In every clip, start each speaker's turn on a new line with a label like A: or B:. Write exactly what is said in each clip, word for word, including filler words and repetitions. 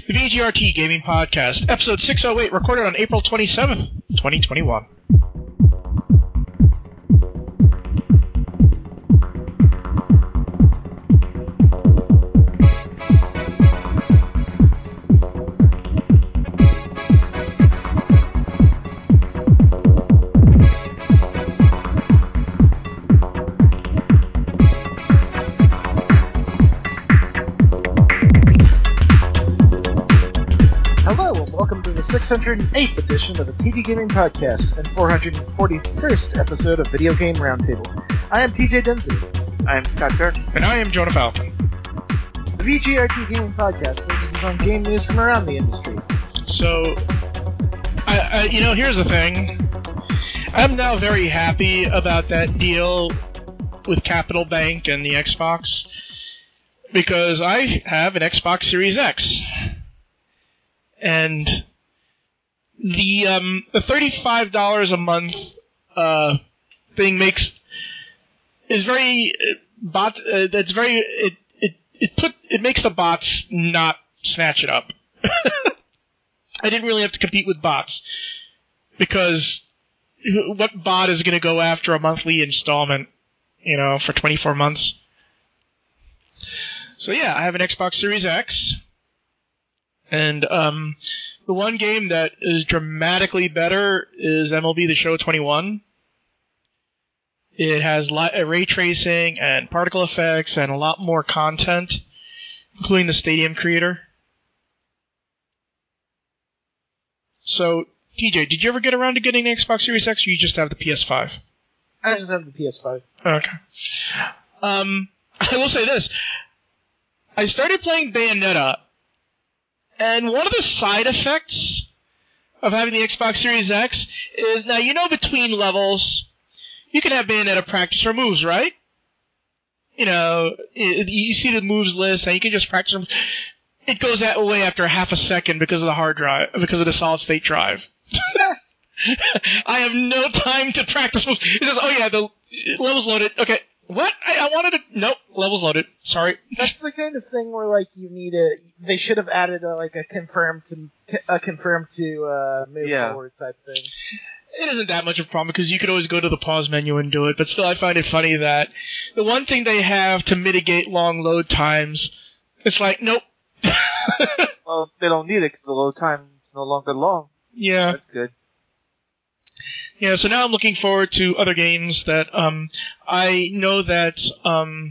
A: the V G R T Gaming Podcast, episode six oh eight, recorded on April twenty-seventh, twenty twenty-one.
B: six hundred eighth edition of the T V Gaming Podcast and four hundred forty-first episode of Video Game Roundtable. I am T J Denzer.
C: I am Scott Kirk.
A: And I am Jonah Falcon.
B: The V G R T Gaming Podcast focuses on game news from around the industry.
A: So, I, I, you know, here's the thing. I'm now very happy about that deal with Capital Bank and the Xbox because I have an Xbox Series X. And the um the thirty-five dollars a month uh thing makes is very uh, bot uh, that's very it, it it put it makes the bots not snatch it up. I didn't really have to compete with bots because what bot is going to go after a monthly installment, you know, for twenty-four months? So yeah, I have an Xbox Series X. And um, the one game that is dramatically better is M L B The Show twenty-one. It has li- ray tracing and particle effects and a lot more content, including the Stadium creator. So, T J, did you ever get around to getting an Xbox Series X, or you just have the P S five?
B: I just have the P S five.
A: Okay. Um, I will say this. I started playing Bayonetta. And one of the side effects of having the Xbox Series X is, now, you know, between levels, you can have Bayonetta practice her moves, right? You know, it, you see the moves list, and you can just practice them. It goes that way after half a second because of the hard drive, because of the solid-state drive. I have no time to practice moves. It says, oh, yeah, the level's loaded. Okay. What? I, I wanted to... Nope. Level's loaded. Sorry.
B: That's the kind of thing where, like, you need a... They should have added, a, like, a confirm to... A confirm to uh, move
C: yeah.
B: forward type thing.
A: It isn't that much of a problem because you could always go to the pause menu and do it, but still I find it funny that the one thing they have to mitigate long load times, it's like, nope.
C: Well, they don't need it because the load time is no longer long.
A: Yeah.
C: That's good.
A: Yeah, so now I'm looking forward to other games that um, I know that um,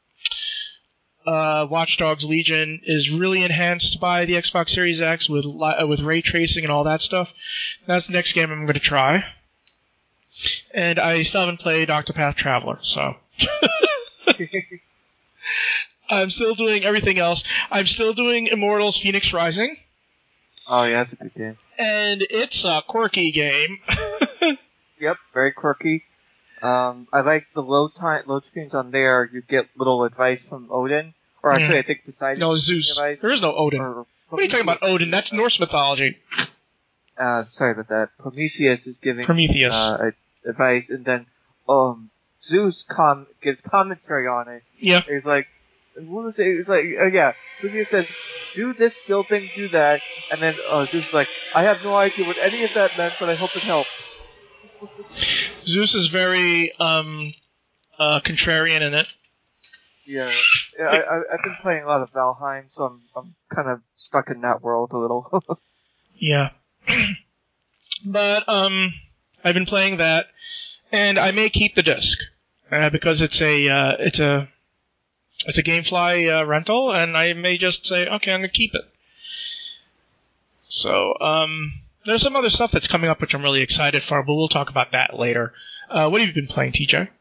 A: uh, Watch Dogs Legion is really enhanced by the Xbox Series X with li- with ray tracing and all that stuff. That's the next game I'm going to try. And I still haven't played Octopath Traveler, so... I'm still doing everything else. I'm still doing Immortals Phoenix Rising.
C: Oh, yeah, that's a good game.
A: And it's a quirky game.
C: Yep, very quirky. Um, I like the load time, load screens on there. You get little advice from Odin, or actually, mm. I think Poseidon.
A: No, Zeus. Advice. There is no Odin. Or, what are you talking about, Odin? That's Norse mythology.
C: Uh, sorry about that. Prometheus is giving
A: Prometheus.
C: Uh, advice, and then um, Zeus com- gives commentary on it.
A: Yeah.
C: He's like, what was it? It's like, uh, yeah. Prometheus says, "Do this skill thing, do that," and then uh, Zeus is like, "I have no idea what any of that meant, but I hope it helped."
A: Zeus is very um, uh, contrarian in it.
C: Yeah, yeah I, I, I've been playing a lot of Valheim, so I'm I'm kind of stuck in that world a little.
A: Yeah, but um, I've been playing that, and I may keep the disc uh, because it's a uh, it's a it's a GameFly uh, rental, and I may just say, okay, I'm gonna keep it. So um. There's some other stuff that's coming up which I'm really excited for, but we'll talk about that later. Uh, what have you been playing, T J?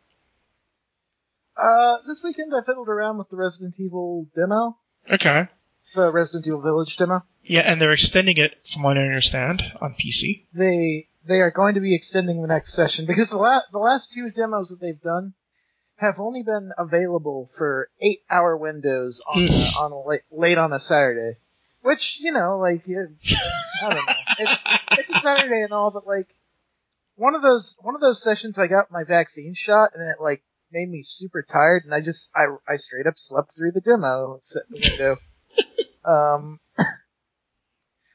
B: Uh, this weekend I fiddled around with the Resident Evil demo.
A: Okay.
B: The Resident Evil Village demo.
A: Yeah, and they're extending it, from what I understand, on P C.
B: They they are going to be extending the next session, because the, la- the last two demos that they've done have only been available for eight-hour windows on, a, on a late, late on a Saturday. Which, you know, like, it, I don't know. It's, it's a Saturday and all, but, like, one of those one of those sessions I got my vaccine shot, and it, like, made me super tired, and I just, I, I straight up slept through the demo, set in the window. um,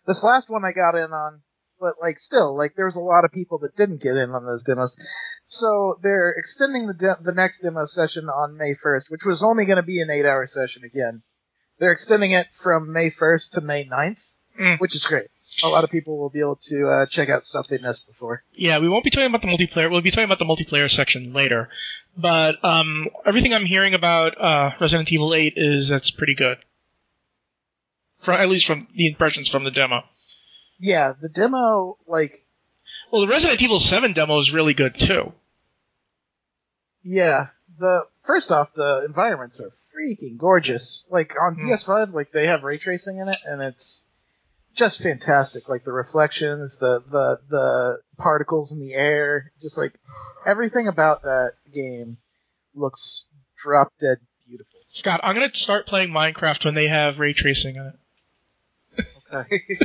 B: This last one I got in on, but like still, like there was a lot of people that didn't get in on those demos. So they're extending the de- the next demo session on May first, which was only going to be an eight-hour session again. They're extending it from May first to May ninth,
A: Mm.
B: which is great. A lot of people will be able to uh, check out stuff they missed before.
A: Yeah, we won't be talking about the multiplayer. We'll be talking about the multiplayer section later. But um, everything I'm hearing about uh, Resident Evil eight is that's pretty good. For, at least from the impressions from the demo.
B: Yeah, the demo, like...
A: Well, the Resident Evil seven demo is really good, too.
B: Yeah, the first off, the environments are freaking gorgeous. Like, on
A: Mm.
B: P S five, like, they have ray tracing in it, and it's just fantastic. Like, the reflections, the, the, the particles in the air, just, like, everything about that game looks drop-dead beautiful.
A: Scott, I'm going to start playing Minecraft when they have ray tracing in it.
B: Okay.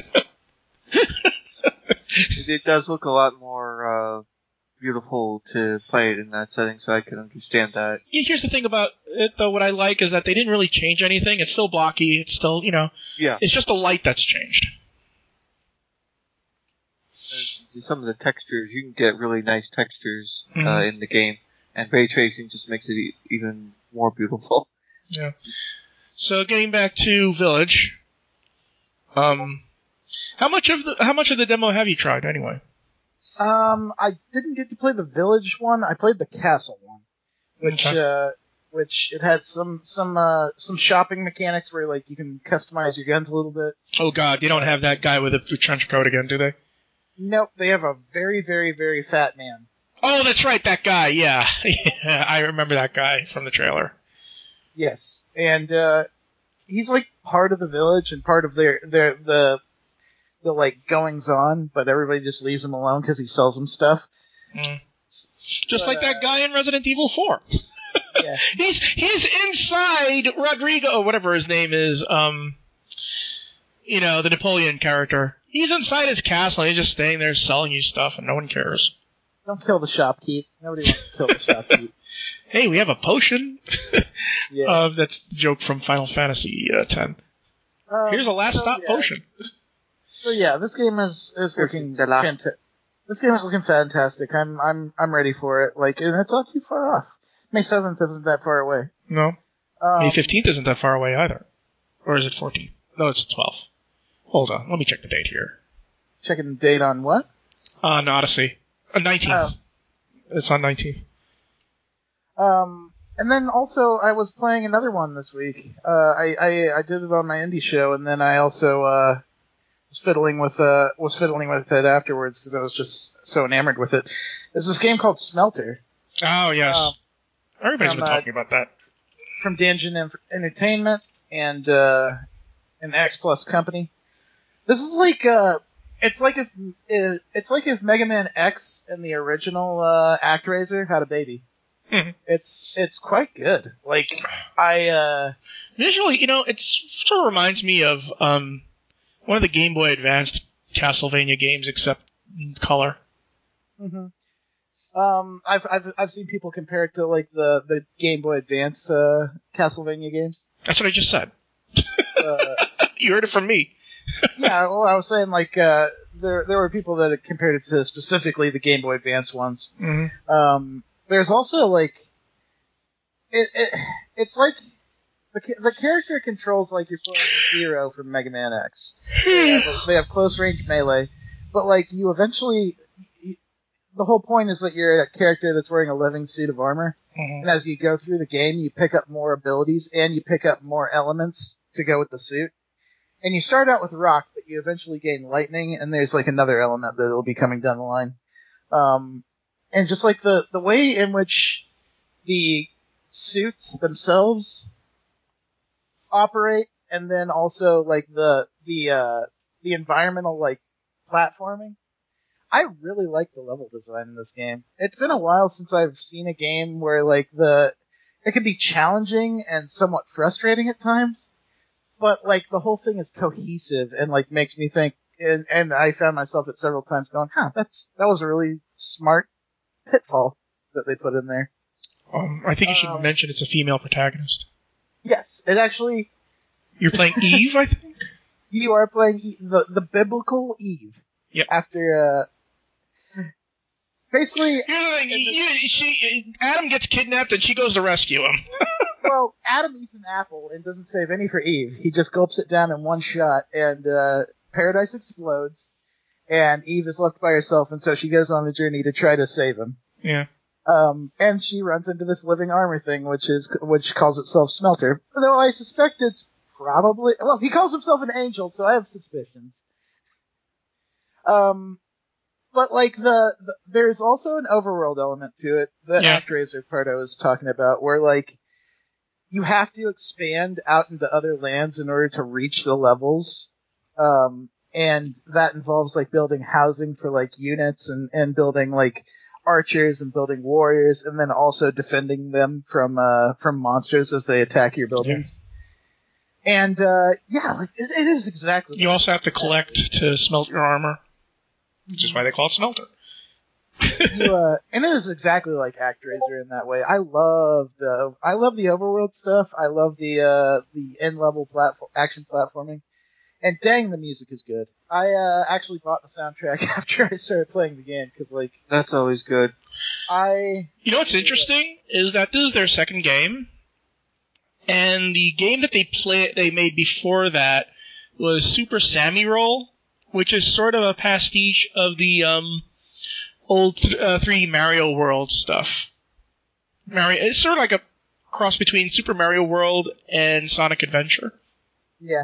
C: It does look a lot more uh, beautiful to play it in that setting, so I can understand that.
A: Here's the thing about it, though. What I like is that they didn't really change anything. It's still blocky. It's still, you know,
C: Yeah.
A: it's just the light that's changed.
C: Uh, Some of the textures, you can get really nice textures uh,
A: Mhm.
C: in the game, and ray tracing just makes it e- even more beautiful.
A: Yeah. So getting back to Village, um, how much of the how much of the demo have you tried anyway?
B: Um, I didn't get to play the village one. I played the castle one, which
A: Okay.
B: uh, which it had some some uh, some shopping mechanics where like you can customize your guns a little bit.
A: Oh God, they don't have that guy with a trench coat again, do they?
B: Nope, they have a very very very fat man.
A: Oh, that's right, that guy. Yeah, yeah, I remember that guy from the trailer.
B: Yes, and uh, he's like part of the village and part of their their the the like goings on, but everybody just leaves him alone because he sells them stuff.
A: Mm. Just
B: But,
A: like that
B: uh,
A: guy in Resident Evil four.
B: Yeah.
A: he's he's inside Rodrigo, or whatever his name is. Um, you know, the Napoleon character. He's inside his castle. And he's just staying there selling you stuff, and no one cares.
B: Don't kill the shopkeep. Nobody wants to kill the shopkeep.
A: Hey, we have a potion.
B: Yeah.
A: uh, that's the joke from Final Fantasy uh, X.
B: Um,
A: Here's a last
B: so,
A: stop
B: yeah.
A: potion.
B: So yeah, this game is is looking
C: It's a lot.
B: fantastic. This game is looking fantastic. I'm I'm I'm ready for it. Like, and it's not too far off. May seventh isn't that far away.
A: No,
B: Um,
A: May fifteenth isn't that far away either. Or is it fourteenth? No, it's twelfth. Hold on, let me check the date here.
B: Checking the date on what?
A: On Odyssey. Uh, nineteenth.
B: Oh.
A: It's on nineteenth.
B: Um, and then also I was playing another one this week. Uh, I, I I did it on my indie show, and then I also uh was fiddling with uh was fiddling with it afterwards because I was just so enamored with it. There's this game called Smelter
A: Oh, yes.
B: Um,
A: Everybody's
B: from,
A: been
B: uh,
A: talking about that.
B: from Dungeon Enf- Entertainment and uh, an X Plus company. This is like uh, it's like if uh, it's like if Mega Man X and the original uh, ActRaiser had a baby.
A: Mhm.
B: It's it's quite good. Like I uh,
A: Visually, you know, it sort of reminds me of um, one of the Game Boy Advanced Castlevania games, except in color.
B: mhm. um I've I've I've seen people compare it to like the, the Game Boy Advance uh, Castlevania games.
A: That's what I just said.
B: Uh,
A: You heard it from me.
B: yeah, well, I was saying like uh, there there were people that had compared it to specifically the Game Boy Advance ones.
A: Mm-hmm.
B: Um, there's also like it, it it's like the ca- the character controls like you're playing Zero from Mega Man X. They have, they have close range melee, but like you eventually, you, the whole point is that you're a character that's wearing a living suit of armor,
A: Mhm.
B: and as you go through the game, you pick up more abilities and you pick up more elements to go with the suit. And you start out with rock, but you eventually gain lightning, and there's like another element that'll be coming down the line. Um, and just like the, the way in which the suits themselves operate, and then also like the the uh, the environmental like platforming. I really like the level design in this game. It's been a while since I've seen a game where like the it can be challenging and somewhat frustrating at times, but like the whole thing is cohesive and like makes me think. And, and I found myself at several times going, "Huh, that's that was a really smart pitfall that they put in there."
A: Um, I think you should
B: Um,
A: mention it's a female protagonist.
B: Yes, it actually.
A: You're playing Eve, I think?
B: You are playing e- the the biblical Eve.
A: Yep.
B: After uh, basically,
A: here's the thing: you, she Adam gets kidnapped and she goes to rescue him.
B: well, Adam eats an apple and doesn't save any for Eve. He just gulps it down in one shot, and uh, paradise explodes, and Eve is left by herself, and so she goes on the journey to try to save him.
A: Yeah.
B: Um, and she runs into this living armor thing, which is which calls itself Smelter. Though I suspect it's probably well, he calls himself an angel, so I have suspicions. Um, but like the, the there's also an overworld element to it that
A: Yeah.
B: ActRaiser part I was talking about, where like you have to expand out into other lands in order to reach the levels. Um, and that involves like building housing for like units and, and building like archers and building warriors, and then also defending them from uh from monsters as they attack your buildings. Yeah. And uh yeah, like it, it is exactly.
A: You also have to collect to smelt your armor, which is why they call it Smelter.
B: you, uh, and it is exactly like ActRaiser in that way. I love the I love the overworld stuff. I love the uh the end level platform action platforming. And dang, the music is good. I uh, actually bought the soundtrack after I started playing the game because, like,
C: That's always good.
B: I.
A: You know what's interesting is that this is their second game, and the game that they play they made before that was Super Sammy Roll, which is sort of a pastiche of the um, old th- uh, three D Mario World stuff. Mario, it's sort of like a cross between Super Mario World and Sonic Adventure.
B: Yeah.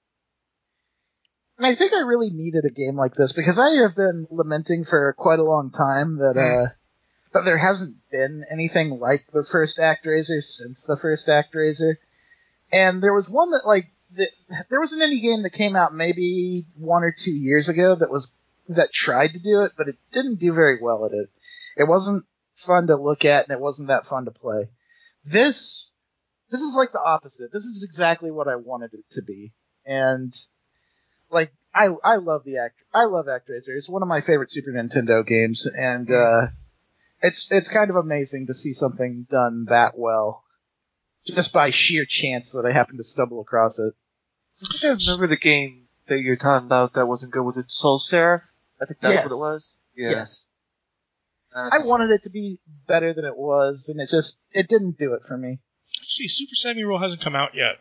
B: And I think I really needed a game like this because I have been lamenting for quite a long time that
A: Mm.
B: uh, that there hasn't been anything like the first ActRaiser since the first ActRaiser. And there was one that like the, there was an indie game that came out maybe one or two years ago that was that tried to do it, but it didn't do very well at it. It wasn't fun to look at, and it wasn't that fun to play. This this is like the opposite. This is exactly what I wanted it to be, and. Like I, I love the act. I love ActRaiser. It's one of my favorite Super Nintendo games, and uh, it's it's kind of amazing to see something done that well, just by sheer chance that I happened to stumble across it.
C: I think I remember the game that you're talking about that wasn't good. Was it Soul Seraph? I think that's
B: Yes.
C: what it was. Yeah.
B: Yes,
C: That's
B: I wanted it to be better than it was, and it just it didn't do it for me.
A: Actually, Super Sammy Roll hasn't come out yet.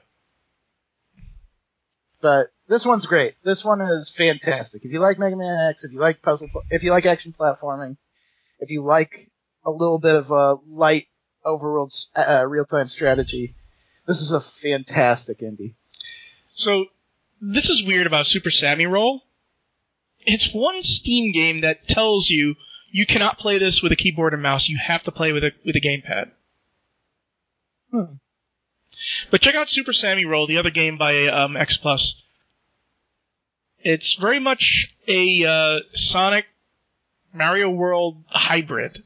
B: But this one's great. This one is fantastic. If you like Mega Man X, if you like puzzle, if you like action platforming, if you like a little bit of a light overworld uh, real-time strategy, this is a fantastic indie.
A: So, this is weird about Super Sammy Roll. It's one Steam game that tells you you cannot play this with a keyboard and mouse. You have to play with a with a gamepad.
B: Hmm.
A: But check out Super Sammy Roll, the other game by um, X Plus. It's very much a uh, Sonic Mario World hybrid.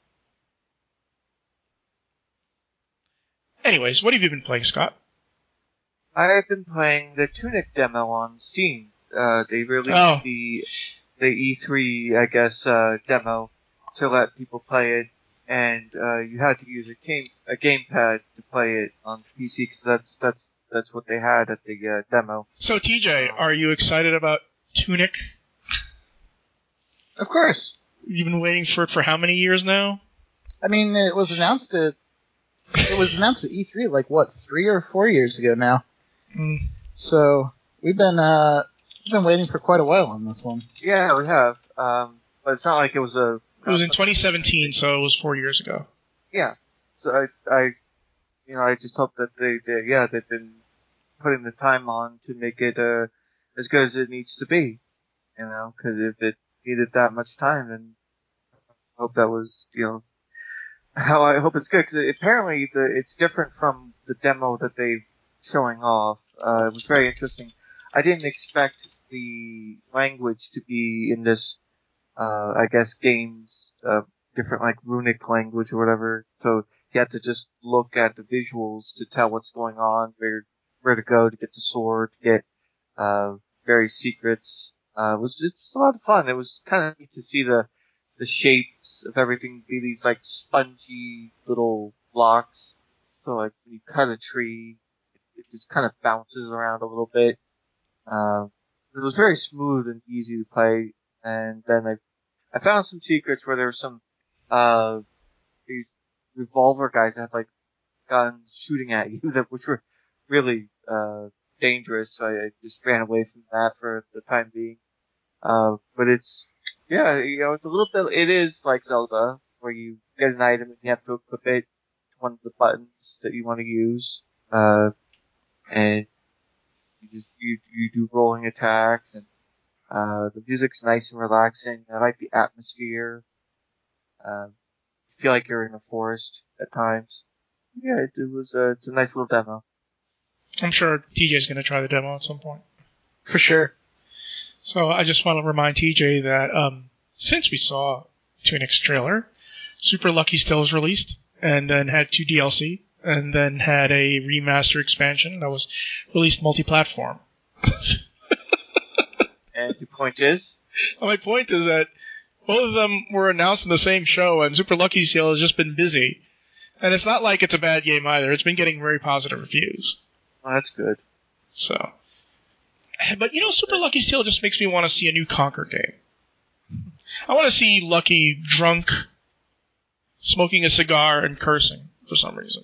A: Anyways, what have you been playing, Scott?
C: I've been playing the Tunic demo on Steam. Uh, they released
A: Oh.
C: the the E three, I guess, uh, demo to let people play it, and uh, you had to use a game a gamepad to play it on P C because that's that's that's what they had at the uh, demo.
A: So, T J, are you excited about Tunic?
B: Of course.
A: You've been waiting for it for how many years now?
B: I mean, it was announced at it was announced at E three like what three or four years ago now.
A: Mm.
B: So we've been uh we've been waiting for quite a while on this one.
C: Yeah, we have, um, but it's not like it was a.
A: It was in twenty seventeen, so it was four years ago.
C: Yeah, so I, I, you know, I just hope that they, they, yeah, they've been putting the time on to make it uh, as good as it needs to be. You know, because if it needed that much time, then I hope that was, you know, how I hope it's good. Because apparently it's, a, it's different from the demo that they've showing off. Uh, it was very interesting. I didn't expect the language to be in this, uh, I guess, games of different, like, runic language or whatever. So you have to just look at the visuals to tell what's going on, where, where to go to get the sword, to get, uh, various secrets. Uh, it was just a lot of fun. It was kind of neat to see the, the shapes of everything be these, like, spongy little blocks. So, like, when you cut a tree, it just kind of bounces around a little bit. Um, it was very smooth and easy to play, and then I, I found some secrets where there were some, uh, these revolver guys that had like guns shooting at you that, which were really, uh, dangerous, so I, I just ran away from that for the time being. Uh, but it's, yeah, you know, it's a little bit, it is like Zelda, where you get an item and you have to equip it to one of the buttons that you want to use, uh, and you just, you, you do rolling attacks, and, uh, the music's nice and relaxing. I like the atmosphere. Um, you feel like you're in a forest at times. Yeah, it, it was a, it's a nice little demo.
A: I'm sure T J's going to try the demo at some point.
B: For sure.
A: So I just want to remind T J that um, since we saw Tunics trailer, Super Lucky Still was released, and then had two D L C, and then had a remaster expansion that was released multi-platform.
C: And your point is?
A: Well, my point is that both of them were announced in the same show, and Super Lucky Still has just been busy. And it's not like it's a bad game either. It's been getting very positive reviews.
C: Well, that's good.
A: So, but you know, Super Lucky Still just makes me want to see a new Conker game. I want to see Lucky drunk, smoking a cigar, and cursing for some reason.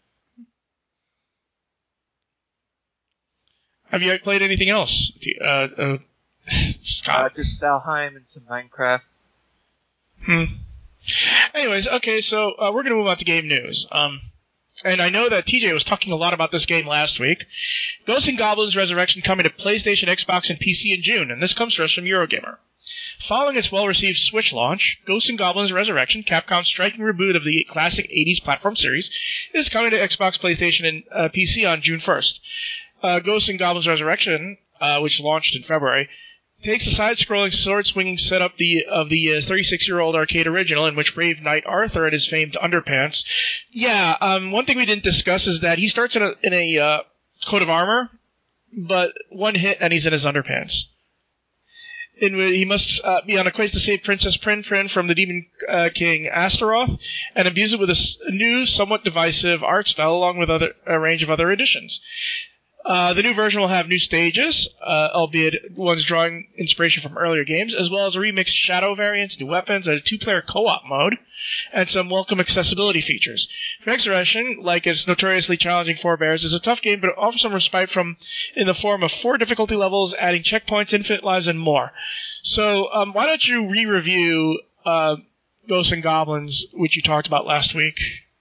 A: Have you played anything else, uh, uh, Scott?
C: Uh, just Valheim and some Minecraft.
A: Hmm. Anyways, okay, so uh, we're going to move on to game news. Um, and I know that T J was talking a lot about this game last week. Ghosts and Goblins Resurrection coming to PlayStation, Xbox, and P C in June, and this comes to us from Eurogamer. Following its well-received Switch launch, Ghosts and Goblins Resurrection, Capcom's striking reboot of the classic eighties platform series, is coming to Xbox, PlayStation, and uh, P C on June first. Uh, Ghosts and Goblins Resurrection, uh, which launched in February, takes the side-scrolling, sword-swinging setup the, of the uh, thirty-six-year-old arcade original, in which brave knight Arthur and his famed underpants. Yeah, um, one thing we didn't discuss is that he starts in a, in a uh, coat of armor, but one hit and he's in his underpants. In which he must uh, be on a quest to save Princess Prin Prin from the Demon uh, King Astaroth, and imbue it with a s- new, somewhat divisive art style, along with other, a range of other additions. Uh, the new version will have new stages, uh, albeit ones drawing inspiration from earlier games, as well as a remixed shadow variants, new weapons, and a two-player co-op mode, and some welcome accessibility features. Resurrection, like its notoriously challenging forebears, is a tough game, but it offers some respite from in the form of four difficulty levels, adding checkpoints, infinite lives, and more. So, um, why don't you re-review uh, Ghosts and Goblins, which you talked about last week?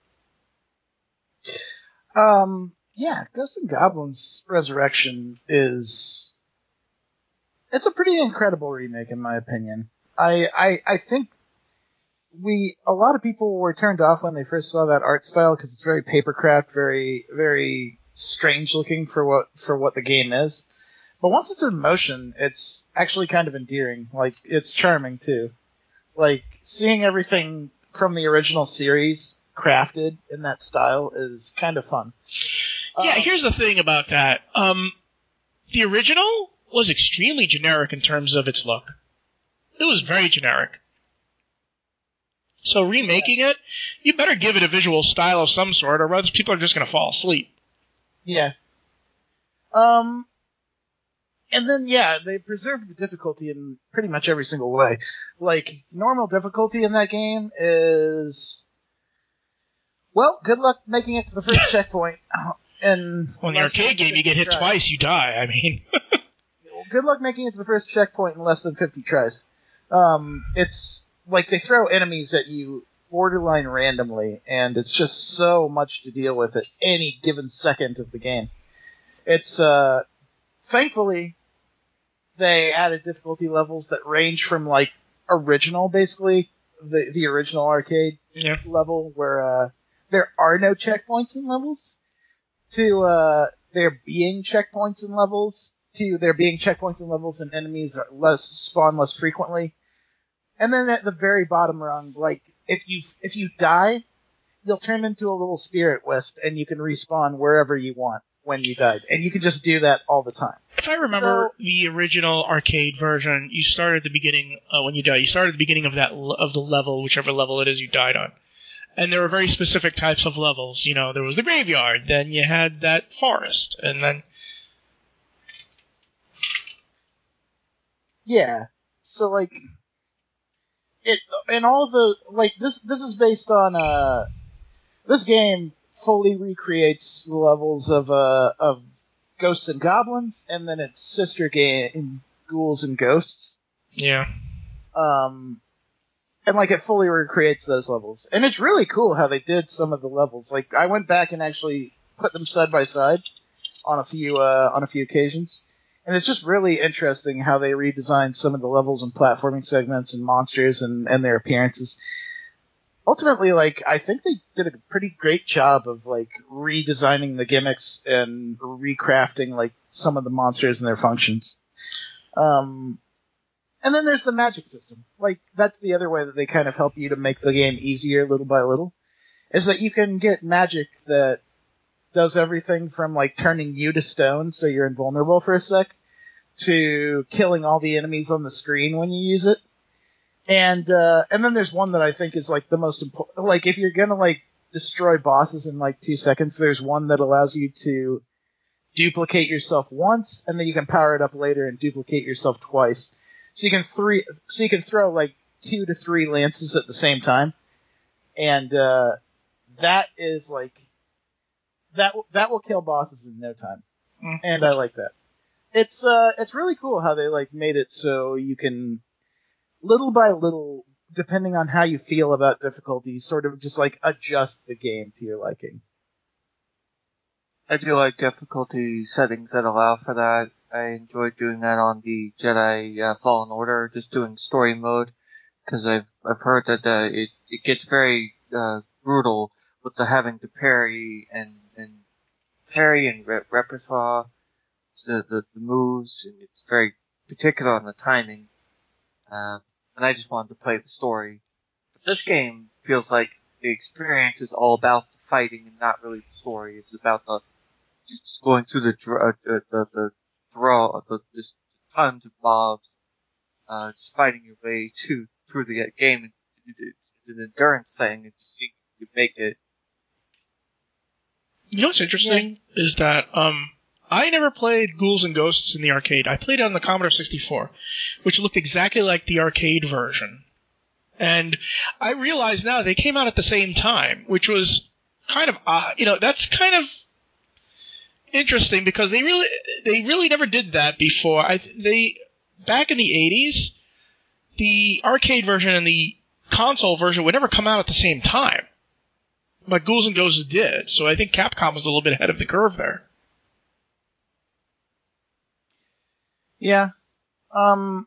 B: Um... Yeah, Ghosts and Goblins Resurrection is... It's a pretty incredible remake, in my opinion. I, I, I think we... A lot of people were turned off when they first saw that art style, because it's very papercraft, very, very strange looking for what, for what the game is. But once it's in motion, it's actually kind of endearing. Like, it's charming, too. Like, seeing everything from the original series crafted in that style is kind of fun.
A: Yeah,
B: Um,
A: here's the thing about that. Um, the original was extremely generic in terms of its look. It was very generic. So remaking it, you better give it a visual style of some sort, or else people are just going to fall asleep.
B: Yeah. Um, and then, yeah, they preserved the difficulty in pretty much every single way. Like, normal difficulty in that game is... Well, good luck making it to the first checkpoint. And
A: Well, in the arcade game, you get hit
B: tries.
A: twice, you die. I mean...
B: Good luck making it to the first checkpoint in less than fifty tries. Um, it's like they throw enemies at you borderline randomly, and it's just so much to deal with at any given second of the game. It's, uh, thankfully, they added difficulty levels that range from, like, original, basically, the, the original arcade
A: yeah.
B: level, where, uh, there are no checkpoints in levels, to, uh, there being checkpoints in levels, to there being checkpoints and levels and enemies are less spawn less frequently. And then at the very bottom rung, like, if you if you die, you'll turn into a little spirit wisp and you can respawn wherever you want when you died. And you can just do that all the time.
A: If I remember
B: So,
A: the original arcade version, you started at the beginning, uh, when you die, you started at the beginning of that of the level, whichever level it is you died on. And there were very specific types of levels. You know, there was the graveyard, then you had that forest, and then...
B: Yeah. So like, it and all of the like this this is based on uh this game fully recreates the levels of uh of Ghosts and Goblins, and then its sister game Ghouls and Ghosts.
A: Yeah.
B: Um, and like it fully recreates those levels, and it's really cool how they did some of the levels. Like I went back and actually put them side by side on a few uh on a few occasions. And it's just really interesting how they redesigned some of the levels and platforming segments and monsters and, and their appearances. Ultimately, like, I think they did a pretty great job of, like, redesigning the gimmicks and recrafting, like, some of the monsters and their functions. Um, and then there's the magic system. Like, that's the other way that they kind of help you to make the game easier little by little, is that you can get magic that does everything from, like, turning you to stone so you're invulnerable for a sec, to killing all the enemies on the screen when you use it. And, uh, and then there's one that I think is, like, the most important. Like, if you're gonna, like, destroy bosses in, like, two seconds, there's one that allows you to duplicate yourself once, and then you can power it up later and duplicate yourself twice. So you can three, so you can throw, like, two to three lances at the same time. And, uh, that is, like, That that will kill bosses in no time, mm. and I like that. It's uh it's really cool how they like made it so you can little by little, depending on how you feel about difficulty, sort of just like adjust the game to your liking.
C: I do like difficulty settings that allow for that. I enjoy doing that on the Jedi uh, Fallen Order, just doing story mode, because I've I've heard that uh, it it gets very uh, brutal with the having to parry and and parry and re- repertoire the, the the moves, and it's very particular on the timing. Um, and I just wanted to play the story. But this game feels like the experience is all about the fighting and not really the story. It's about the just going through the dr- uh, the the throw the just tons of mobs, uh, just fighting your way to through the game. It's, it's, it's an endurance thing. It just seems you make it.
A: You know what's interesting yeah. is that um, I never played Ghouls and Ghosts in the arcade. I played it on the Commodore sixty-four, which looked exactly like the arcade version. And I realize now they came out at the same time, which was kind of odd. You know, that's kind of interesting because they really they really never did that before. I they back in the eighties, the arcade version and the console version would never come out at the same time. But Ghouls and Ghosts did, so I think Capcom was a little bit ahead of the curve there.
B: Yeah. Um,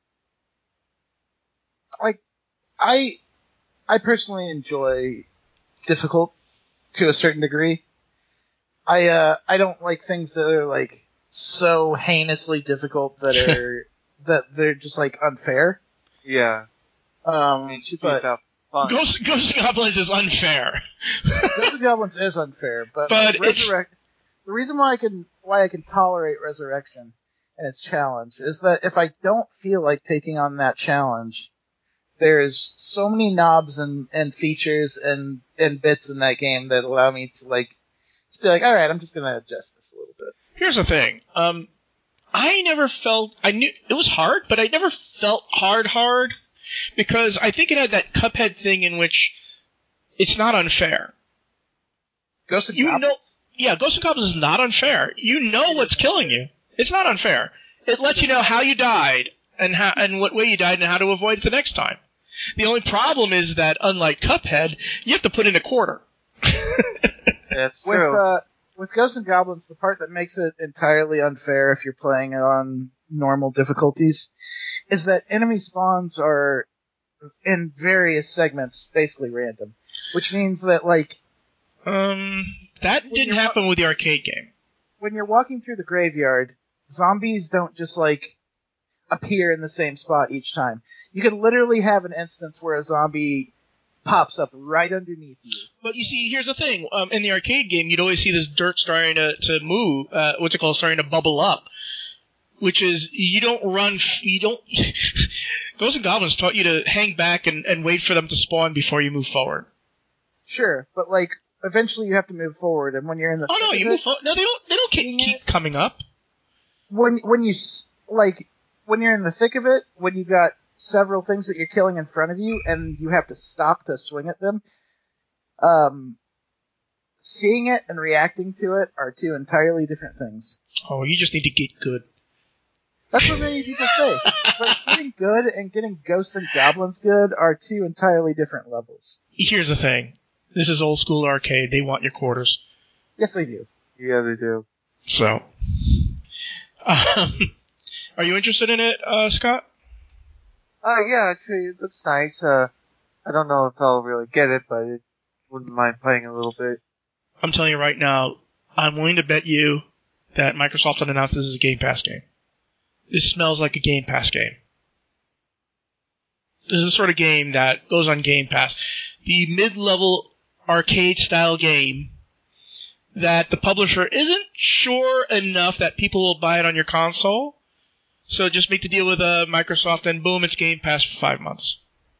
B: like, I, I personally enjoy difficult to a certain degree. I, uh, I don't like things that are, like, so heinously difficult that are, that they're just, like, unfair.
C: Yeah.
B: Um,
C: it should
B: but,
C: be about fun.
A: Ghost, Ghosts and Goblins is unfair.
B: Ghosts and Goblins is unfair, but,
A: but
B: like, Resurrect, the reason why I can, why I can tolerate Resurrection and its challenge is that if I don't feel like taking on that challenge, there's so many knobs and, and features and, and bits in that game that allow me to, like, just be like, alright, I'm just gonna adjust this a little bit.
A: Here's the thing. Um, I never felt, I knew, it was hard, but I never felt hard hard, because I think it had that Cuphead thing in which it's not unfair.
B: Ghosts and
A: you
B: Goblins?
A: know, yeah, Ghosts and Goblins is not unfair. You know what's killing you. It's not unfair. It lets you know how you died and how and what way you died and how to avoid it the next time. The only problem is that, unlike Cuphead, you have to put in a quarter.
C: That's
B: with,
C: true.
B: Uh, with Ghosts and Goblins, the part that makes it entirely unfair if you're playing it on normal difficulties is that enemy spawns are in various segments basically random, which means that, like,
A: um, that didn't happen with the arcade game.
B: When you're walking through the graveyard, zombies don't just, like, appear in the same spot each time. You could literally have an instance where a zombie pops up right underneath you.
A: But you see, here's the thing. Um, in the arcade game, you'd always see this dirt starting to, to move, uh, what's it called, starting to bubble up. Which is, you don't run, you don't... Ghosts and Goblins taught you to hang back and, and wait for them to spawn before you move forward.
B: Sure, but, like, eventually you have to move forward, and when you're in the...
A: Oh, no, you move forward. No, they don't, they don't keep, keep coming up.
B: When, when you, like... when you're in the thick of it, when you've got several things that you're killing in front of you and you have to stop to swing at them, um, seeing it and reacting to it are two entirely different things.
A: Oh, you just need to get good.
B: That's what many people say. But getting good and getting ghosts and goblins good are two entirely different levels.
A: Here's the thing. This is old school arcade. They want your quarters.
B: Yes, they do.
C: Yeah, they do.
A: So, um, are you interested in it, uh, Scott?
C: Uh, yeah, actually, it looks nice. Uh, I don't know if I'll really get it, but I wouldn't mind playing a little bit.
A: I'm telling you right now, I'm willing to bet you that Microsoft will announce this is a Game Pass game. This smells like a Game Pass game. This is the sort of game that goes on Game Pass. The mid-level arcade-style game that the publisher isn't sure enough that people will buy it on your console. So just make the deal with uh, Microsoft and boom, it's Game Pass for five months.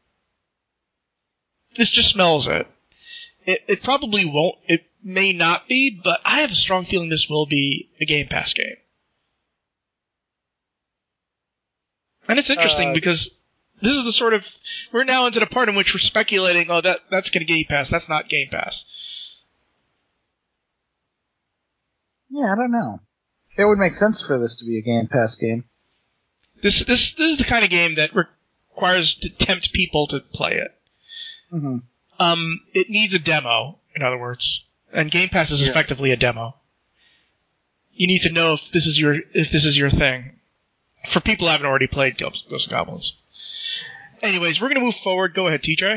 A: This just smells it. It, it probably won't. It may not be, but I have a strong feeling this will be a Game Pass game. And it's interesting
B: Uh,
A: because this is the sort of... We're now into the part in which we're speculating, oh, that that's going to Game Pass. That's not Game Pass.
B: Yeah, I don't know. It would make sense for this to be a Game Pass game.
A: This this this is the kind of game that requires to tempt people to play it.
B: Mm-hmm.
A: Um, it needs a demo, in other words, and Game Pass is
C: Yeah.
A: effectively a demo. You need to know if this is your if this is your thing. For people who haven't already played Ghosts and Goblins. Anyways, we're going to move forward. Go ahead, T J.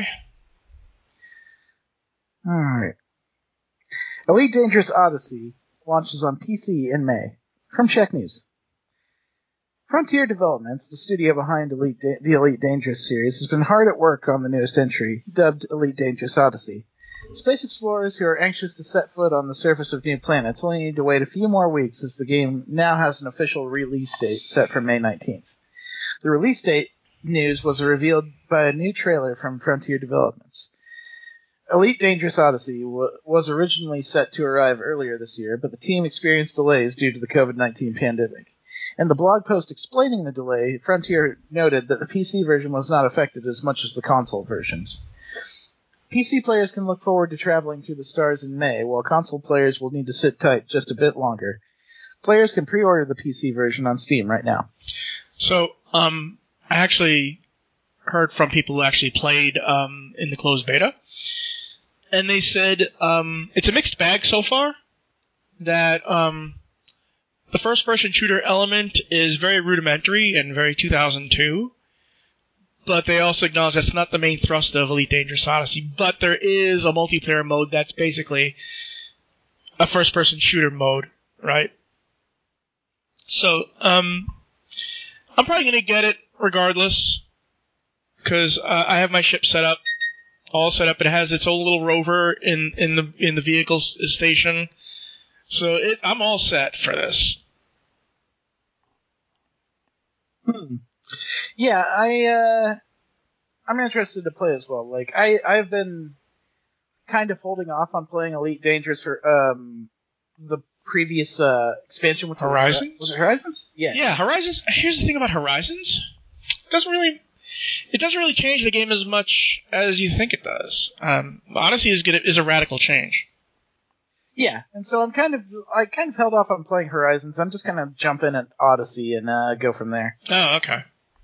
B: Alright. Elite Dangerous Odyssey launches on P C in May. From Czech News. Frontier Developments, the studio behind Elite da- the Elite Dangerous series, has been hard at work on the newest entry, dubbed Elite Dangerous Odyssey. Space explorers who are anxious to set foot on the surface of new planets only need to wait a few more weeks as the game now has an official release date set for May nineteenth. The release date news was revealed by a new trailer from Frontier Developments. Elite Dangerous Odyssey w- was originally set to arrive earlier this year, but the team experienced delays due to the covid nineteen pandemic. In the blog post explaining the delay, Frontier noted that the P C version was not affected as much as the console versions. P C players can look forward to traveling through the stars in May, while console players will need to sit tight just a bit longer. Players can pre-order the P C version on Steam right now.
A: So, um, I actually heard from people who actually played um, in the closed beta, and they said um, it's a mixed bag so far. That um, the first-person shooter element is very rudimentary and very two thousand two. But they also acknowledge that's not the main thrust of Elite Dangerous Odyssey. But there is a multiplayer mode that's basically a first-person shooter mode, right? So, um, I'm probably going to get it regardless, because uh, I have my ship set up, all set up. It has its own little rover in, in the in the vehicle station. So it, I'm all set for this.
B: Hmm. Yeah, I, uh, I'm interested to play as well. Like, I, I've been kind of holding off on playing Elite Dangerous for, um, the previous, uh, expansion with
A: Horizons?
B: Was it Horizons? Yeah.
A: Yeah, Horizons. Here's the thing about Horizons. It doesn't really, it doesn't really change the game as much as you think it does. Um, Odyssey is gonna, is a radical change.
B: Yeah, and so I'm kind of, I kind of held off on playing Horizons. I'm just gonna jump in at Odyssey and, uh, go from there.
A: Oh, okay.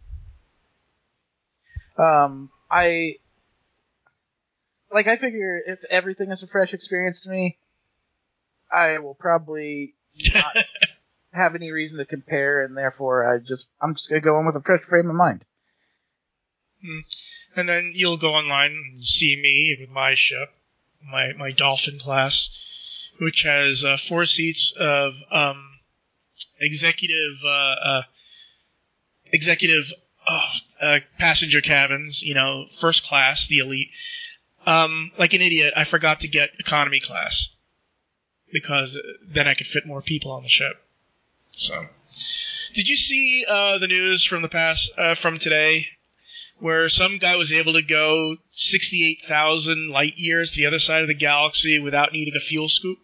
B: Um, I, like, I figure if everything is a fresh experience to me, I will probably not have any reason to compare, and therefore I just, I'm just gonna go in with a fresh frame of mind.
A: Hmm. And then you'll go online and see me with my ship, my my Dolphin class, which has uh, four seats of um, executive uh, uh, executive oh, uh, passenger cabins. You know, first class, the elite. Um, like an idiot, I forgot to get economy class because then I could fit more people on the ship. So, did you see uh, the news from the past uh, from today, where some guy was able to go sixty-eight thousand light years to the other side of the galaxy without needing a fuel scoop?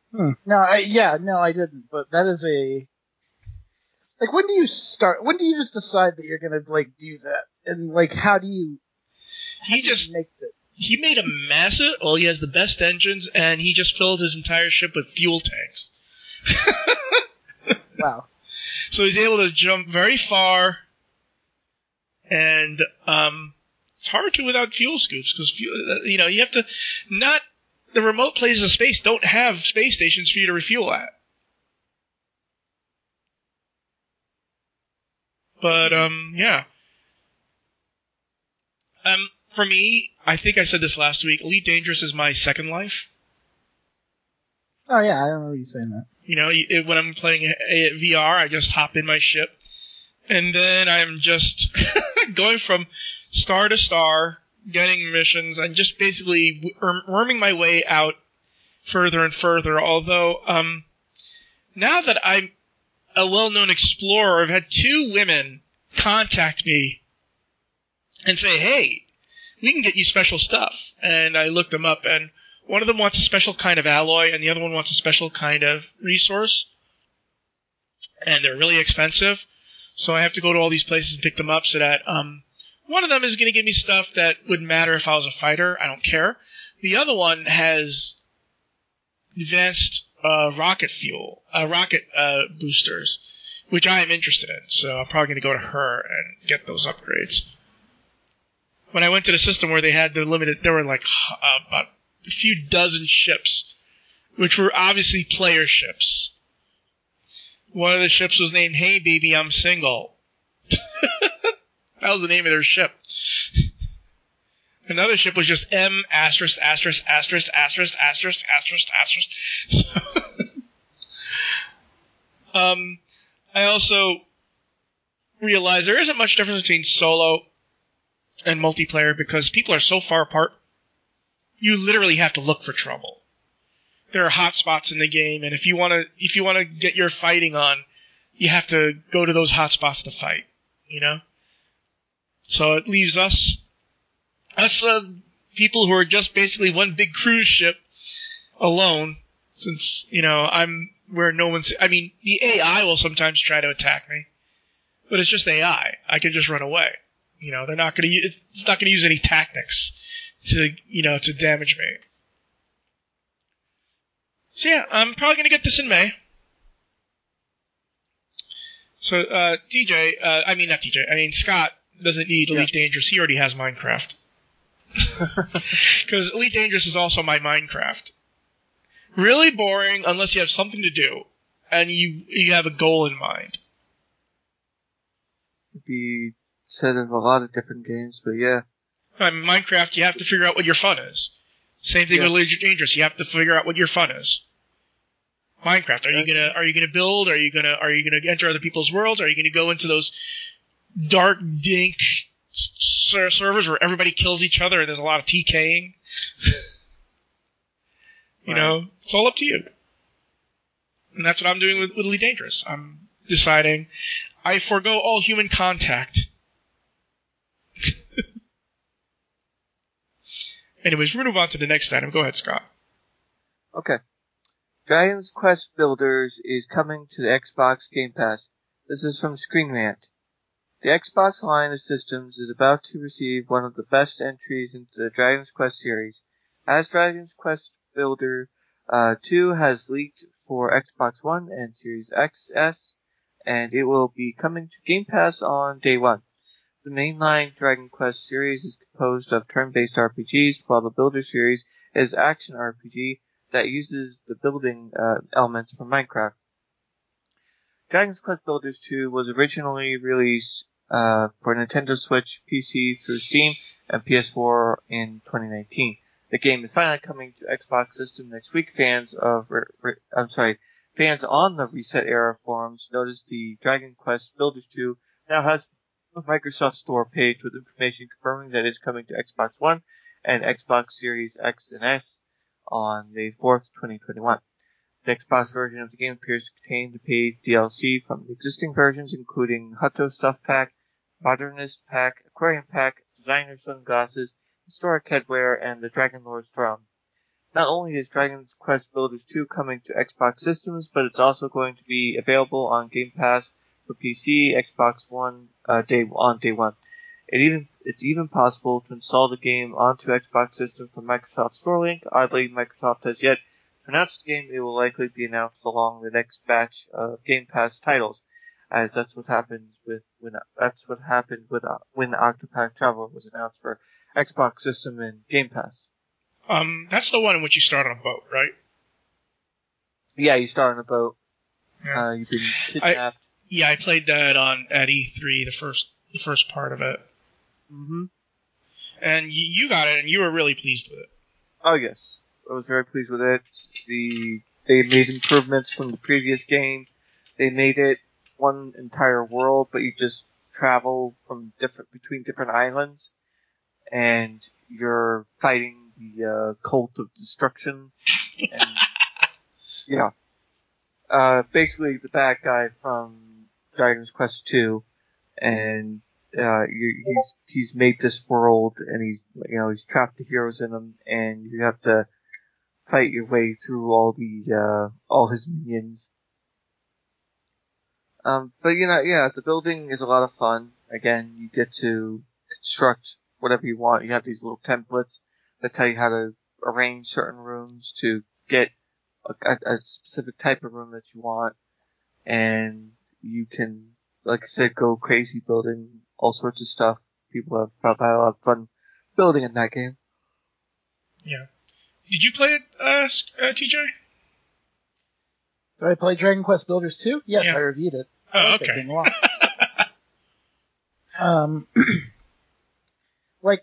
B: Hmm. No, I, yeah, no, I didn't. But that is a like. When do you start? When do you just decide that you're gonna like do that? And like, how do you? How
A: He
B: do you
A: just
B: make the.
A: he made a massive. Well, he has the best engines, and he just filled his entire ship with fuel tanks.
B: Wow.
A: So he's able to jump very far, and um, it's hard to without fuel scoops because you know you have to not the remote places of space don't have space stations for you to refuel at. But um, yeah. Um, for me, I think I said this last week. Elite Dangerous is my second life.
B: Oh yeah, I remember you saying that.
A: You know, it, when I'm playing a, a V R, I just hop in my ship, and then I'm just going from star to star, getting missions, and just basically worm- worming my way out further and further. Although, um, now that I'm a well-known explorer, I've had two women contact me and say, "Hey, we can get you special stuff." And I looked them up, and one of them wants a special kind of alloy, and the other one wants a special kind of resource. And they're really expensive, so I have to go to all these places and pick them up so that um, one of them is going to give me stuff that wouldn't matter if I was a fighter. I don't care. The other one has advanced uh, rocket fuel, uh, rocket uh, boosters, which I am interested in, so I'm probably going to go to her and get those upgrades. When I went to the system where they had the limited, there were like uh, about a few dozen ships, which were obviously player ships. One of the ships was named Hey Baby, I'm Single. That was the name of their ship. Another ship was just M asterisk asterisk asterisk asterisk asterisk asterisk asterisk. So, um, I also realized there isn't much difference between solo and multiplayer because people are so far apart. You literally have to look for trouble. There are hot spots in the game, and if you want to, if you want to get your fighting on, you have to go to those hot spots to fight. You know. So it leaves us, us uh, people who are just basically one big cruise ship alone. Since you know I'm where no one's. I mean, the A I will sometimes try to attack me, but it's just A I. I can just run away. You know, they're not going to. It's not going to use any tactics to you know to damage me. So yeah, I'm probably going to get this in May. So uh, D J, uh, I mean not D J, I mean Scott doesn't need Elite yeah. Dangerous. He already has Minecraft. Because Elite Dangerous is also my Minecraft. Really boring unless you have something to do and you you have a goal in mind.
C: Could be said of a lot of different games, but yeah.
A: I mean, Minecraft, you have to figure out what your fun is. Same thing yeah. with Elite Dangerous. You have to figure out what your fun is. Minecraft, are you gonna are you gonna build? Are you gonna are you gonna enter other people's worlds? Are you gonna go into those dark dink servers where everybody kills each other and there's a lot of TKing? You right. know, it's all up to you. And that's what I'm doing with, with Elite Dangerous. I'm deciding I forego all human contact. Anyways, we're gonna move on to the next item. Go ahead, Scott.
C: Okay. Dragon's Quest Builders is coming to the Xbox Game Pass. This is from Screen Rant. The Xbox line of systems is about to receive one of the best entries into the Dragon's Quest series, as Dragon's Quest Builder uh, two has leaked for Xbox One and Series X S, and it will be coming to Game Pass on day one. The mainline Dragon Quest series is composed of turn-based R P Gs, while the Builder series is action R P G that uses the building uh, elements from Minecraft. Dragon's Quest Builders two was originally released uh, for Nintendo Switch, P C through Steam, and P S four in twenty nineteen. The game is finally coming to Xbox system next week. Fans of, re- re- I'm sorry, fans on the Reset Era forums noticed the Dragon Quest Builders two now has a Microsoft Store page with information confirming that it's coming to Xbox One and Xbox Series X and S on May fourth, twenty twenty-one. The Xbox version of the game appears to contain the paid D L C from the existing versions, including Hutto Stuff Pack, Modernist Pack, Aquarium Pack, Designer Sunglasses, Historic Headwear, and the Dragon Lord's Throne. not only is Dragon Quest Builders two coming to Xbox systems, but it's also going to be available on Game Pass for P C, Xbox One, uh, day on day one. It even it's even possible to install the game onto Xbox system from Microsoft Store Link. Oddly, Microsoft has yet to announce the game. It will likely be announced along the next batch of Game Pass titles, as that's what happens with when that's what happened with uh, when Octopath Traveler was announced for Xbox system and Game Pass.
A: Um, that's the one in which you start on a boat, right?
C: Yeah, you start on a boat.
A: Yeah.
C: Uh, you've been kidnapped.
A: I, yeah, I played that on at E three, the first the first part of it.
C: Mm-hmm.
A: And you, you got it, and you were really pleased with it.
C: Oh yes, I was very pleased with it. The they made improvements from the previous game. They made it one entire world, but you just travel from different between different islands, and you're fighting the uh, cult of destruction. And, yeah, uh, basically the bad guy from Dragon's Quest two, and uh, you, he's he's made this world, and he's you know he's trapped the heroes in him, and you have to fight your way through all the uh, all his minions. Um, but you know, yeah, the building is a lot of fun. Again, you get to construct whatever you want. You have these little templates that tell you how to arrange certain rooms to get a, a specific type of room that you want, and you can, like I said, go crazy building all sorts of stuff. People have probably had a lot of fun building in that game.
A: Yeah. Did you play it, uh, uh, T J?
B: Did I play Dragon Quest Builders two? Yes,
A: Yeah.
B: I reviewed it.
A: Oh,
B: I like
A: okay.
B: that game a lot. um, like,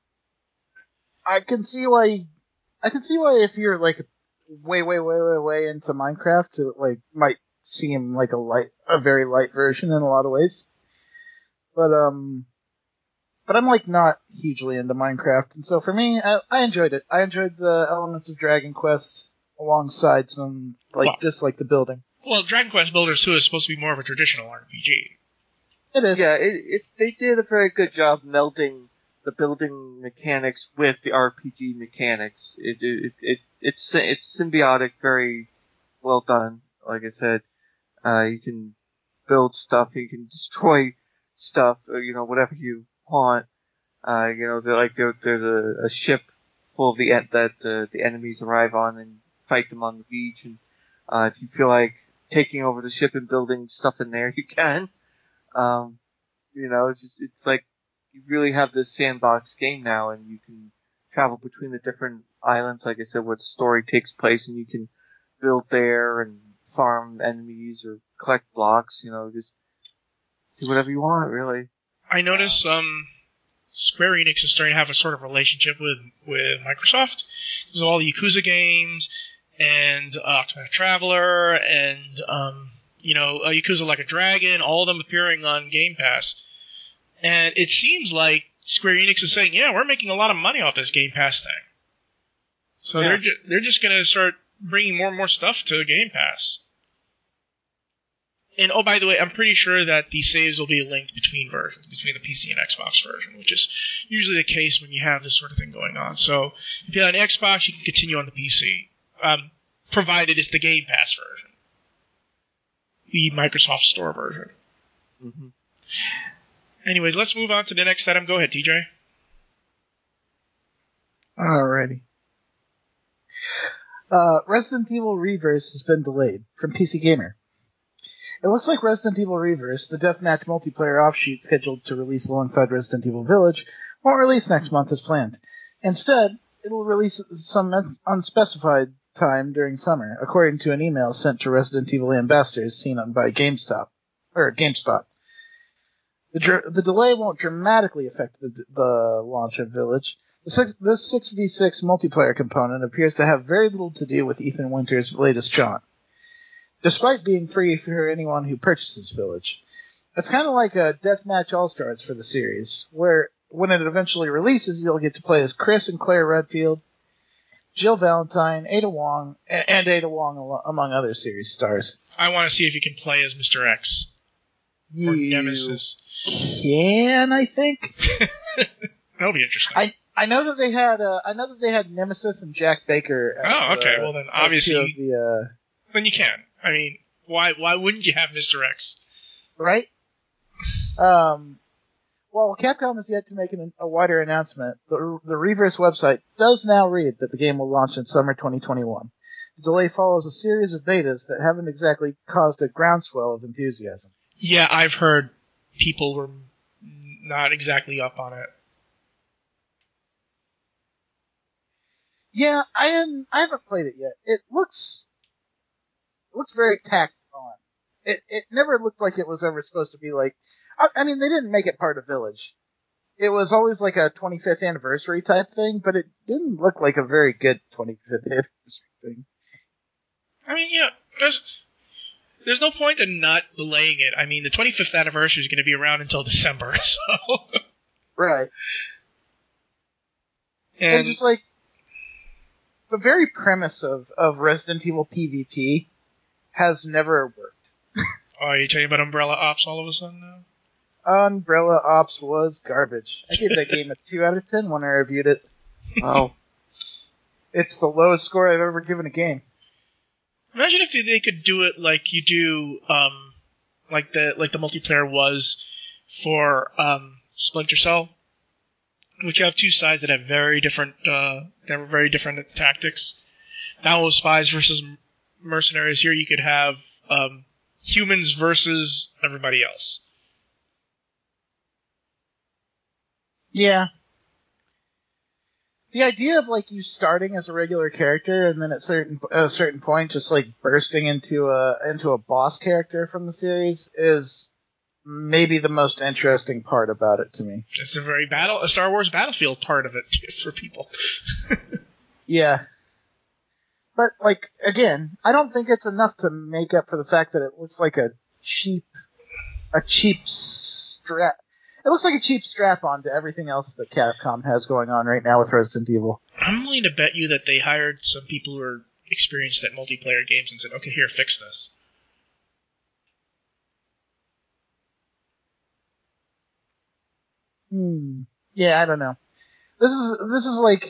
B: I can see why. I can see why if you're like way, way, way, way, way into Minecraft, it like might seem like a light, a very light version in a lot of ways. But um, but I'm like not hugely into Minecraft, and so for me, I, I enjoyed it. I enjoyed the elements of Dragon Quest alongside some like
A: Well,
B: just like the building.
A: Well, Dragon Quest Builders two is supposed to be more of a traditional R P G.
B: It is.
C: Yeah, it, it they did a very good job melding the building mechanics with the R P G mechanics. It it, it it's it's symbiotic, very well done. Like I said, uh, you can build stuff, you can destroy stuff, or, you know, whatever you want. Uh, you know, they're like there, there's a, a ship full of the that uh, the enemies arrive on and fight them on the beach. And uh, if you feel like taking over the ship and building stuff in there, you can. Um, you know, it's just, it's like you really have this sandbox game now, and you can travel between the different islands, like I said, where the story takes place, and you can build there and farm enemies or collect blocks. You know, just do whatever you want, really.
A: I notice um, Square Enix is starting to have a sort of relationship with, with Microsoft. There's all the Yakuza games and uh, Octopath Traveler and um, you know uh, Yakuza Like a Dragon, all of them appearing on Game Pass. And it seems like Square Enix is saying, yeah, we're making a lot of money off this Game Pass thing. So
C: Yeah.
A: they're ju- they're just going to start bringing more and more stuff to Game Pass. And, oh, by the way, I'm pretty sure that the saves will be linked between versions, between the P C and Xbox version, which is usually the case when you have this sort of thing going on. So if you have an Xbox, you can continue on the P C, um, provided it's the Game Pass version, the Microsoft Store version.
C: Mm-hmm.
A: Anyways, let's move on to the next item. Go ahead, T J.
B: Alrighty. Uh, Resident Evil Reverse has been delayed from P C Gamer. It looks like Resident Evil Reverse, the deathmatch multiplayer offshoot scheduled to release alongside Resident Evil Village, won't release next month as planned. Instead, it'll release some unspecified time during summer, according to an email sent to Resident Evil ambassadors seen on by GameStop or GameSpot. The, dr- the delay won't dramatically affect the, the launch of Village. The six, this six v six multiplayer component appears to have very little to do with Ethan Winter's latest jaunt, despite being free for anyone who purchases Village. It's kind of like a Deathmatch All-Stars for the series, where when it eventually releases, you'll get to play as Chris and Claire Redfield, Jill Valentine, Ada Wong, and Ada Wong, among other series stars.
A: I want to see if you can play as Mister X. Or
B: You
A: Nemesis.
B: can, I think.
A: That'll be interesting.
B: I I know that they had. Uh, I know that they had Nemesis and Jack Baker. As,
A: Oh, okay.
B: Uh,
A: well, then
B: as
A: obviously,
B: two of the, uh,
A: then you can. I mean, why why wouldn't you have Mister X?
B: right? Um, while Capcom has yet to make an, a wider announcement, the, the Reverse website does now read that the game will launch in summer twenty twenty-one. The delay follows a series of betas that haven't exactly caused a groundswell of enthusiasm.
A: Yeah, I've heard people were not exactly up on it.
B: Yeah, I haven't, I haven't played it yet. It looks looks very tacked on. It it never looked like it was ever supposed to be like. I, I mean, they didn't make it part of Village. It was always like a twenty-fifth anniversary type thing, but it didn't look like a very good twenty-fifth anniversary thing.
A: I mean, yeah, there's there's no point in not delaying it. I mean, the twenty-fifth anniversary is going to be around until December, so.
B: Right.
A: And,
B: and just like the very premise of, of Resident Evil PvP has never worked.
A: oh, are you talking about Umbrella Ops all of a sudden now?
B: Umbrella Ops was garbage. I gave that game a two out of ten when I reviewed it.
C: Oh.
B: It's the lowest score I've ever given a game.
A: Imagine if they could do it like you do, um, like the like the multiplayer was for um, Splinter Cell, which you have two sides that have very different, uh, that have very different tactics. That was spies versus mercenaries. Here you could have um, humans versus everybody else.
B: Yeah. The idea of like you starting as a regular character and then at certain at a certain point just like bursting into a into a boss character from the series is maybe the most interesting part about it to me.
A: It's a very battle, a Star Wars Battlefield part of it for people.
B: Yeah. But like again, I don't think it's enough to make up for the fact that it looks like a cheap a cheap strap. It looks like a cheap strap-on to everything else that Capcom has going on right now with Resident Evil.
A: I'm willing to bet you that they hired some people who are experienced at multiplayer games and said, okay, here, fix this.
B: Hmm. Yeah, I don't know. This is this is like,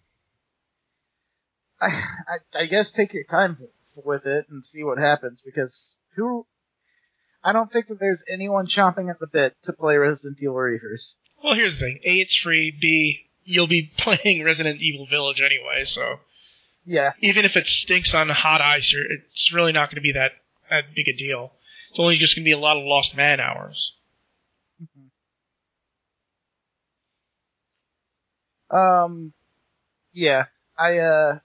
B: I, I I guess take your time with it and see what happens because who. I don't think that there's anyone chomping at the bit to play Resident Evil Reavers.
A: Well, here's the thing. A, it's free. B, you'll be playing Resident Evil Village anyway, so...
B: Yeah.
A: Even if it stinks on hot ice, it's really not going to be that, that big a deal. It's only just going to be a lot of lost man hours.
B: Mm-hmm. Um, yeah. I, uh...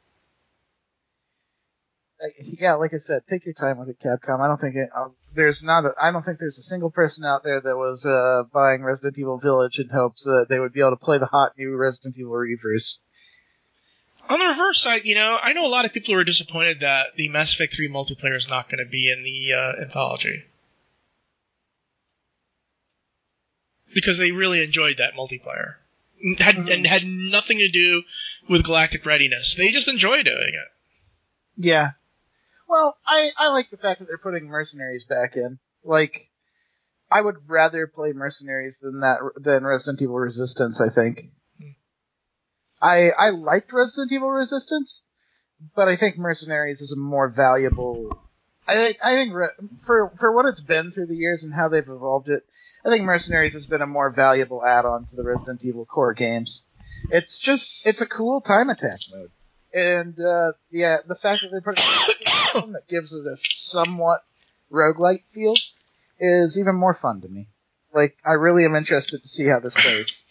B: Yeah, like I said, take your time with it, Capcom. I don't think it, uh, there's not. A, I don't think there's a single person out there that was uh, buying Resident Evil Village in hopes that they would be able to play the hot new Resident Evil Reavers.
A: On the reverse side, you know, I know a lot of people who are disappointed that the Mass Effect three multiplayer is not going to be in the uh, anthology because they really enjoyed that multiplayer. Had, mm-hmm. And had nothing to do with Galactic Readiness. They just enjoyed doing it.
B: Yeah. Well, I, I like the fact that they're putting mercenaries back in. Like, I would rather play mercenaries than that than Resident Evil Resistance, I think. Hmm. I I liked Resident Evil Resistance, but I think mercenaries is a more valuable. I think I think re, for for what it's been through the years and how they've evolved it, I think mercenaries has been a more valuable add-on to the Resident Evil core games. It's just it's a cool time attack mode. And, uh, yeah, the fact that they're putting something that gives it a somewhat roguelike feel is even more fun to me. Like, I really am interested to see how this plays.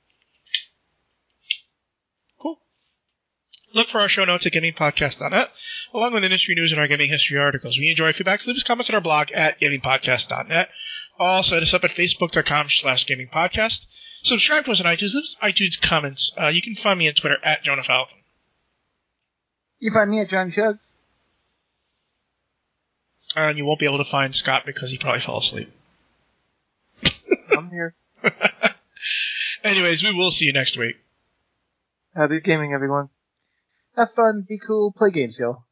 A: Cool. Look for our show notes at gaming podcast dot net, along with industry news and our gaming history articles. We enjoy feedback, so leave us comments on our blog at gaming podcast dot net. Also, hit us up at facebook dot com slash gaming podcast. Subscribe to us on iTunes. Leave us iTunes comments. Uh, you can find me on Twitter at Jonah Falcon.
B: You find me at John Shugs.
A: And you won't be able to find Scott because he probably fell asleep.
C: I'm here.
A: Anyways, we will see you next week.
C: Happy gaming, everyone.
B: Have fun, be cool, play games, y'all.